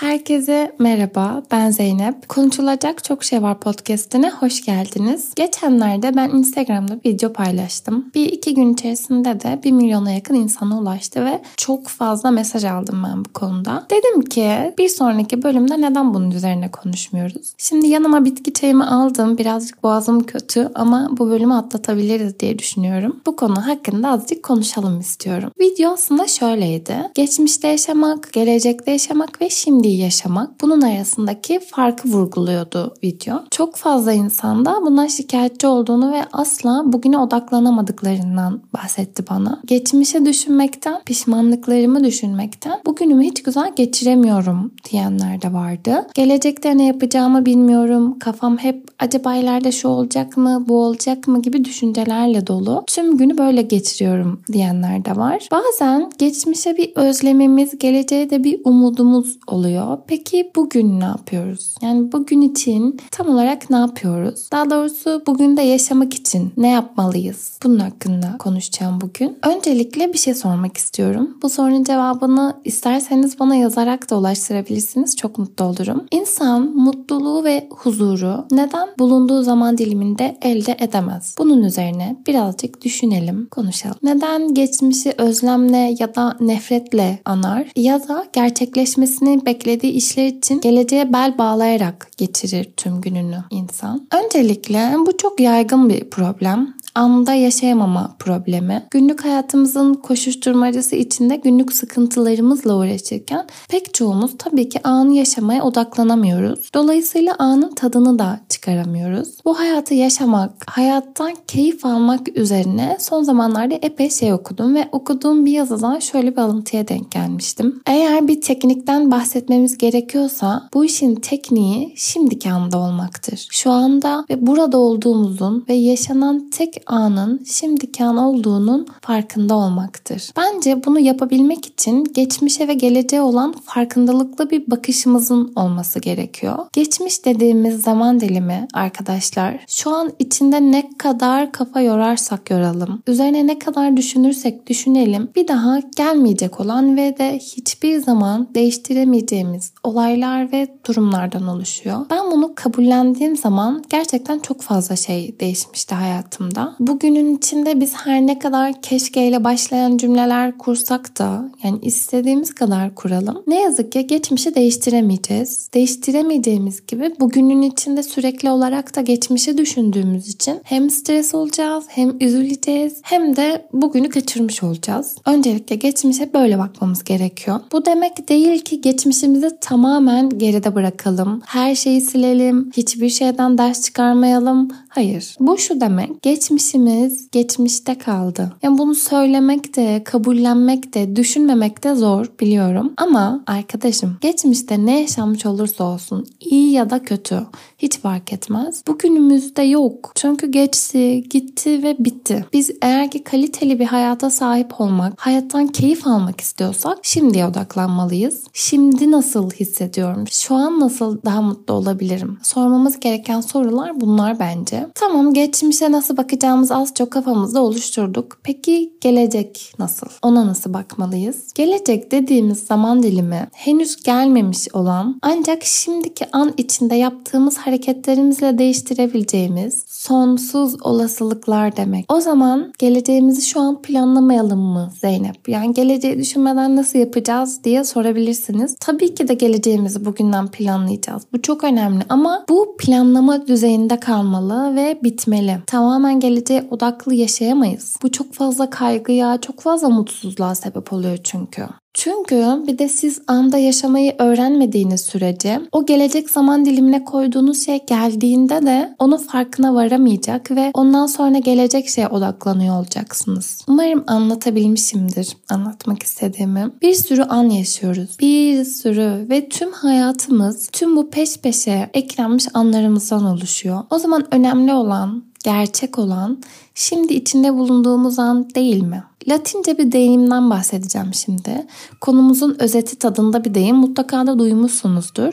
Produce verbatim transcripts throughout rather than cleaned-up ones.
Herkese merhaba, ben Zeynep. Konuşulacak Çok Şey Var podcast'ine hoş geldiniz. Geçenlerde ben Instagram'da video paylaştım. Bir iki gün içerisinde de bir milyona yakın insana ulaştı ve çok fazla mesaj aldım ben bu konuda. Dedim ki bir sonraki bölümde neden bunun üzerine konuşmuyoruz? Şimdi yanıma bitki çayımı aldım. Birazcık boğazım kötü ama bu bölümü atlatabiliriz diye düşünüyorum. Bu konu hakkında azıcık konuşalım istiyorum. Video aslında şöyleydi. Geçmişte yaşamak, gelecekte yaşamak ve şimdi yaşamak. Bunun arasındaki farkı vurguluyordu video. Çok fazla insanda bundan şikayetçi olduğunu ve asla bugüne odaklanamadıklarından bahsetti bana. Geçmişe düşünmekten, pişmanlıklarımı düşünmekten bugünümü hiç güzel geçiremiyorum diyenler de vardı. Gelecekte ne yapacağımı bilmiyorum. Kafam hep acaba ileride şu olacak mı, bu olacak mı gibi düşüncelerle dolu. Tüm günü böyle geçiriyorum diyenler de var. Bazen geçmişe bir özlemimiz, geleceğe de bir umudumuz oluyor. Peki bugün ne yapıyoruz? Yani bugün için tam olarak ne yapıyoruz? Daha doğrusu bugün de yaşamak için ne yapmalıyız? Bunun hakkında konuşacağım bugün. Öncelikle bir şey sormak istiyorum. Bu sorunun cevabını isterseniz bana yazarak da ulaştırabilirsiniz. Çok mutlu olurum. İnsan mutluluğu ve huzuru neden bulunduğu zaman diliminde elde edemez? Bunun üzerine birazcık düşünelim, konuşalım. Neden geçmişi özlemle ya da nefretle anar ya da gerçekleşmesini beklediği işler için geleceğe bel bağlayarak geçirir tüm gününü insan? Öncelikle bu çok yaygın bir problem. Anda yaşayamama problemi. Günlük hayatımızın koşuşturmacası içinde günlük sıkıntılarımızla uğraşırken pek çoğumuz tabii ki anı yaşamaya odaklanamıyoruz. Dolayısıyla anın tadını da çıkaramıyoruz. Bu hayatı yaşamak, hayattan keyif almak üzerine son zamanlarda epey şey okudum ve okuduğum bir yazıdan şöyle bir alıntıya denk gelmiştim. Eğer bir teknikten bahsetmemiz gerekiyorsa bu işin tekniği şimdiki anda olmaktır. Şu anda ve burada olduğumuzun ve yaşanan tek anın şimdiki an olduğunun farkında olmaktır. Bence bunu yapabilmek için geçmişe ve geleceğe olan farkındalıklı bir bakışımızın olması gerekiyor. Geçmiş dediğimiz zaman dilimi arkadaşlar, şu an içinde ne kadar kafa yorarsak yoralım, üzerine ne kadar düşünürsek düşünelim, bir daha gelmeyecek olan ve de hiçbir zaman değiştiremeyeceğimiz olaylar ve durumlardan oluşuyor. Ben bunu kabullendiğim zaman gerçekten çok fazla şey değişmişti hayatımda. Bugünün içinde biz her ne kadar keşkeyle başlayan cümleler kursak da, yani istediğimiz kadar kuralım, ne yazık ki geçmişi değiştiremeyeceğiz. Değiştiremeyeceğimiz gibi bugünün içinde sürekli olarak da geçmişi düşündüğümüz için hem stres olacağız, hem üzüleceğiz, hem de bugünü kaçırmış olacağız. Öncelikle geçmişe böyle bakmamız gerekiyor. Bu demek değil ki geçmişimizi tamamen geride bırakalım, her şeyi silelim, hiçbir şeyden ders çıkarmayalım. Hayır. Bu şu demek, geçmişimiz geçmişte kaldı. Yani bunu söylemek de, kabullenmek de, düşünmemek de zor biliyorum. Ama arkadaşım, geçmişte ne yaşanmış olursa olsun, iyi ya da kötü, hiç fark etmez. Bugünümüzde yok. Çünkü geçti, gitti ve bitti. Biz eğer ki kaliteli bir hayata sahip olmak, hayattan keyif almak istiyorsak şimdiye odaklanmalıyız. Şimdi nasıl hissediyorum? Şu an nasıl daha mutlu olabilirim? Sormamız gereken sorular bunlar bence. Tamam, geçmişe nasıl bakacağımız az çok kafamızda oluşturduk. Peki gelecek nasıl? Ona nasıl bakmalıyız? Gelecek dediğimiz zaman dilimi henüz gelmemiş olan ancak şimdiki an içinde yaptığımız hareketlerimizle değiştirebileceğimiz sonsuz olasılıklar demek. O zaman geleceğimizi şu an planlamayalım mı Zeynep? Yani geleceği düşünmeden nasıl yapacağız diye sorabilirsiniz. Tabii ki de geleceğimizi bugünden planlayacağız. Bu çok önemli ama bu planlama düzeyinde kalmalı ve bitmeli. Tamamen geleceğe odaklı yaşayamayız. Bu çok fazla kaygıya, çok fazla mutsuzluğa sebep oluyor çünkü. Çünkü bir de siz anda yaşamayı öğrenmediğiniz sürece o gelecek zaman dilimine koyduğunuz şey geldiğinde de onun farkına varamayacak ve ondan sonra gelecek şeye odaklanıyor olacaksınız. Umarım anlatabilmişimdir anlatmak istediğimi. Bir sürü an yaşıyoruz. Bir sürü ve tüm hayatımız tüm bu peş peşe eklenmiş anlarımızdan oluşuyor. O zaman önemli olan, gerçek olan şimdi içinde bulunduğumuz an değil mi? Latince bir deyimden bahsedeceğim şimdi. Konumuzun özeti tadında bir deyim. Mutlaka da duymuşsunuzdur.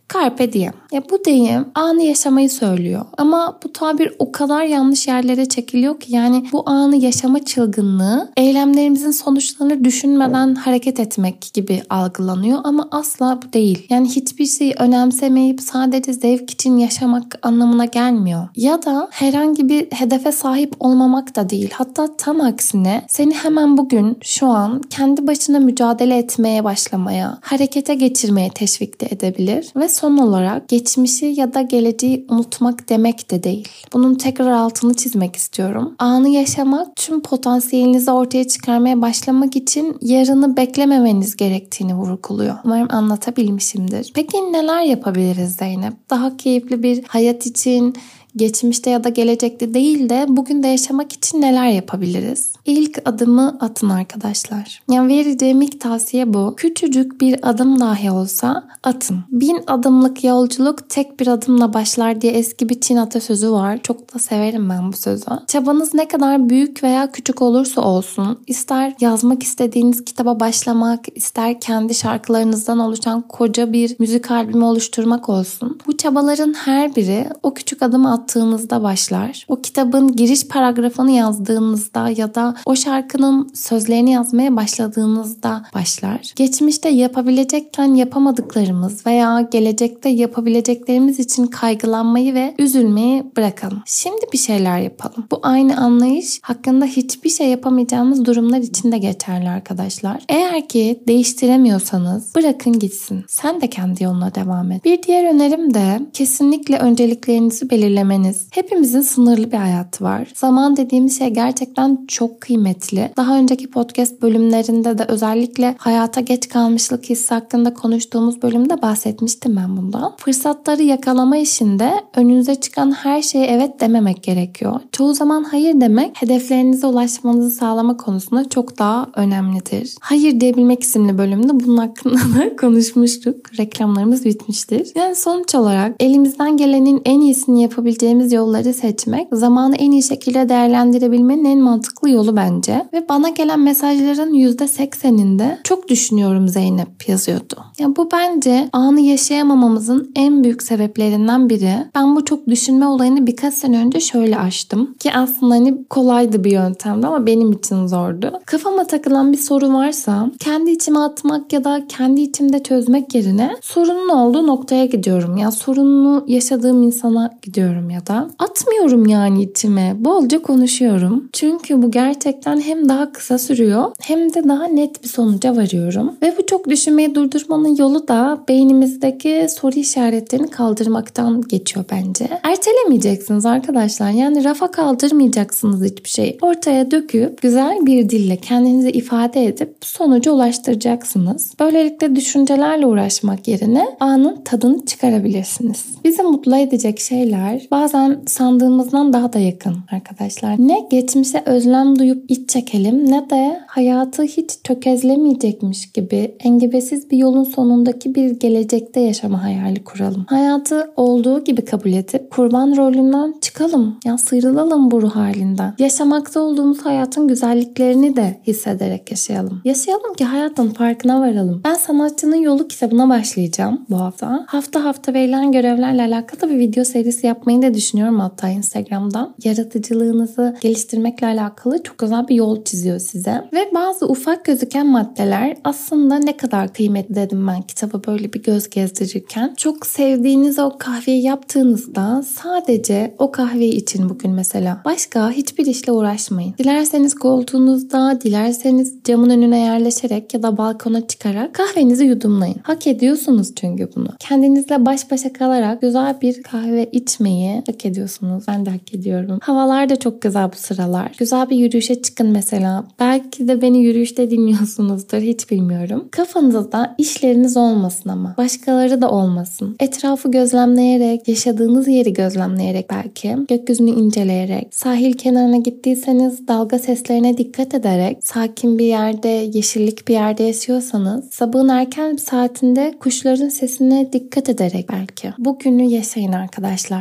Carpe diem. Ya bu deyim anı yaşamayı söylüyor. Ama bu tabir o kadar yanlış yerlere çekiliyor ki yani bu anı yaşama çılgınlığı eylemlerimizin sonuçlarını düşünmeden hareket etmek gibi algılanıyor ama asla bu değil. Yani hiçbir şeyi önemsemeyip sadece zevk için yaşamak anlamına gelmiyor. Ya da herhangi bir hedefe sahip olmamak da değil. Hatta tam aksine seni hemen bugün şu an kendi başına mücadele etmeye başlamaya, harekete geçirmeye teşvik de edebilir. Ve son olarak geçmişi ya da geleceği unutmak demek de değil. Bunun tekrar altını çizmek istiyorum. Anı yaşamak tüm potansiyelinizi ortaya çıkarmaya başlamak için yarını beklememeniz gerektiğini vurguluyor. Umarım anlatabilmişimdir. Peki neler yapabiliriz Zeynep? Daha keyifli bir hayat için geçmişte ya da gelecekte değil de bugün de yaşamak için neler yapabiliriz? İlk adımı atın arkadaşlar. Yani vereceğim ilk tavsiye bu. Küçücük bir adım dahi olsa atın. Bin adımlık yolculuk tek bir adımla başlar diye eski bir Çin atasözü var. Çok da severim ben bu sözü. Çabanız ne kadar büyük veya küçük olursa olsun, ister yazmak istediğiniz kitaba başlamak, ister kendi şarkılarınızdan oluşan koca bir müzik albümü oluşturmak olsun. Bu çabaların her biri o küçük adımı attığınızda başlar. O kitabın giriş paragrafını yazdığınızda ya da o şarkının sözlerini yazmaya başladığınızda başlar. Geçmişte yapabilecekken yapamadıklarımız veya gelecekte yapabileceklerimiz için kaygılanmayı ve üzülmeyi bırakalım. Şimdi bir şeyler yapalım. Bu aynı anlayış hakkında hiçbir şey yapamayacağımız durumlar için de geçerli arkadaşlar. Eğer ki değiştiremiyorsanız bırakın gitsin. Sen de kendi yoluna devam et. Bir diğer önerim de kesinlikle önceliklerinizi belirlemeniz. Hepimizin sınırlı bir hayatı var. Zaman dediğimiz şey gerçekten çok kıymetli. Daha önceki podcast bölümlerinde de özellikle hayata geç kalmışlık hissi hakkında konuştuğumuz bölümde bahsetmiştim ben bundan. Fırsatları yakalama işinde önünüze çıkan her şeye evet dememek gerekiyor. Çoğu zaman hayır demek hedeflerinize ulaşmanızı sağlama konusunda çok daha önemlidir. Hayır diyebilmek isimli bölümde bunun hakkında da konuşmuştuk. Reklamlarımız bitmiştir. Yani sonuç olarak elimizden gelenin en iyisini yapabileceğimiz yolları seçmek, zamanı en iyi şekilde değerlendirebilmenin en mantıklı yolu bence. Ve bana gelen mesajların yüzde sekseninde çok düşünüyorum Zeynep yazıyordu. Yani bu bence anı yaşayamamamızın en büyük sebeplerinden biri. Ben bu çok düşünme olayını birkaç sene önce şöyle aştım. Ki aslında hani kolaydı bir yöntemdi ama benim için zordu. Kafama takılan bir soru varsa kendi içime atmak ya da kendi içimde çözmek yerine sorunun olduğu noktaya gidiyorum. Ya sorununu yaşadığım insana gidiyorum ya da atmıyorum yani içime. Bolca konuşuyorum. Çünkü bu gerçekten hem daha kısa sürüyor hem de daha net bir sonuca varıyorum. Ve bu çok düşünmeyi durdurmanın yolu da beynimizdeki soru işaretlerini kaldırmaktan geçiyor bence. Ertelemeyeceksiniz arkadaşlar. Yani rafa kaldırmayacaksınız hiçbir şey. Ortaya döküp güzel bir dille kendinizi ifade edip sonuca ulaştıracaksınız. Böylelikle düşüncelerle uğraşmak yerine anın tadını çıkarabilirsiniz. Bizi mutlu edecek şeyler bazen sandığımızdan daha da yakın arkadaşlar. Ne geçmişe özlem duyup iç çekelim ne de hayatı hiç tökezlemeyecekmiş gibi engebesiz bir yolun sonundaki bir gelecekte yaşama hayali kuralım. Hayatı olduğu gibi kabul edip kurban rolünden çıkalım. Ya sıyrılalım bu ruh halinden. Yaşamakta olduğumuz hayatın güzelliklerini de hissederek yaşayalım. Yaşayalım ki hayatın farkına varalım. Ben Sanatçının Yolu kitabına başlayacağım bu hafta. Hafta hafta verilen görevlerle alakalı bir video serisi yapmayı da düşünüyorum hatta Instagram'dan. Yaratıcılığınızı geliştirmekle alakalı çok güzel bir yol çiziyor size. Ve bazı ufak gözüken maddeler aslında ne kadar kıymetli dedim ben kitaba böyle bir göz gezdirirken. Çok sevdiğiniz o kahveyi yaptığınızda sadece o kahveyi için bugün mesela. Başka hiçbir işle uğraşmayın. Dilerseniz koltuğunuzda, dilerseniz camın önüne yerleşerek ya da balkona çıkarak kahvenizi yudumlayın. Hak ediyorsunuz çünkü bunu. Kendinizle baş başa kalarak güzel bir kahve içmeyi hak ediyorsunuz. Ben de hak ediyorum. Havalar da çok güzel bu sıralar. Güzel bir yürüyüşe çıkın mesela. Belki de beni yürüyüşte dinliyorsunuzdur. Hiç bilmiyorum. Kafanızda işleriniz olmasın ama. Başkaları da olmasın. Etrafı gözlemleyerek, yaşadığınız yeri gözlemleyerek belki. Gökyüzünü inceleyerek. Sahil kenarına gittiyseniz dalga seslerine dikkat ederek. Sakin bir yerde, yeşillik bir yerde yaşıyorsanız. Sabahın erken bir saatinde kuşların sesine dikkat ederek belki. Bugünü yaşayın arkadaşlar. Olduğu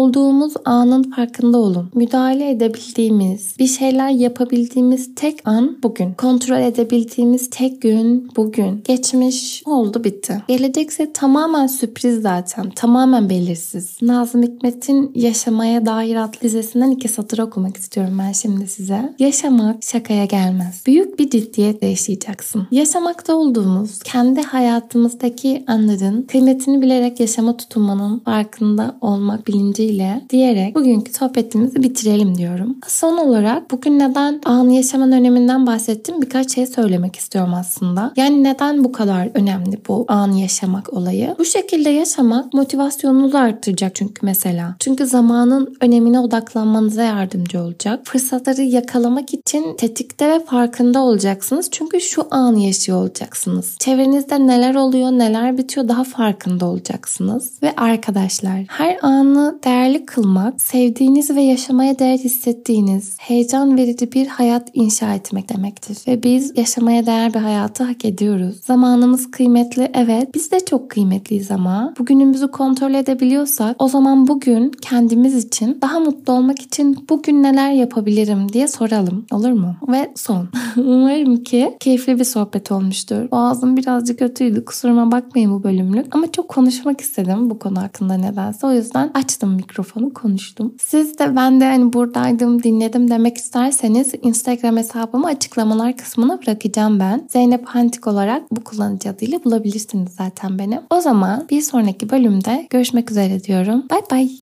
olduğumuz anın farkında olun. Müdahale edebildiğimiz, bir şeyler yapabildiğimiz tek an bugün. Kontrol edebildiğimiz tek gün bugün. Geçmiş oldu, bitti. Gelecekse tamamen sürpriz zaten. Tamamen belirsiz. Nazım Hikmet'in Yaşamaya Dair adlı dizesinden iki satır okumak istiyorum ben şimdi size. Yaşamak şakaya gelmez. Büyük bir ciddiyetle yaşayacaksın. Yaşamakta olduğumuz, kendi hayatımızdaki anların kıymetini bilerek yaşama tutunmanın farkında olmak bilinciyle diyerek bugünkü sohbetimizi bitirelim diyorum. Son olarak bugün neden anı yaşamanın öneminden bahsettim, birkaç şey söylemek istiyorum aslında. Yani neden bu kadar önemli bu anı yaşamak olayı? Bu şekilde yaşamak motivasyonunuzu arttıracak çünkü mesela. Çünkü zamanın önemine odaklanmanıza yardımcı olacak. Fırsatları yakalamak için tetikte ve farkında olacaksınız. Çünkü şu anı yaşıyor olacaksınız. Çevrenizde neler oluyor, neler bitiyor daha farkında olacaksınız. Ve arkadaşlar, her anı değerli kılmak, sevdiğiniz ve yaşamaya değer hissettiğiniz, heyecan verici bir hayat inşa etmek demektir. Ve biz yaşamaya değer bir hayatı hak ediyoruz. Zamanımız kıymetli, evet. Biz de çok kıymetliyiz ama bugünümüzü kontrol edebiliyorsak o zaman bugün kendimiz için, daha mutlu olmak için bugün neler yapabilirim diye soralım. Olur mu? Ve son. Umarım ki keyifli bir sohbet olmuştur. Boğazım birazcık kötüydü. Kusuruma bakmayın bu bölümlük. Ama çok konuşmak istedim bu konu hakkında nedense. O yüzden açtım mikrofonu, konuştum. Siz de ben de hani buradaydım, dinledim demek isterseniz Instagram hesabımı açıklamalar kısmına bırakacağım ben. Zeynep Hantik olarak bu kullanıcı adıyla bulabilirsiniz zaten beni. O zaman bir sonraki bölümde görüşmek üzere diyorum. Bye bye.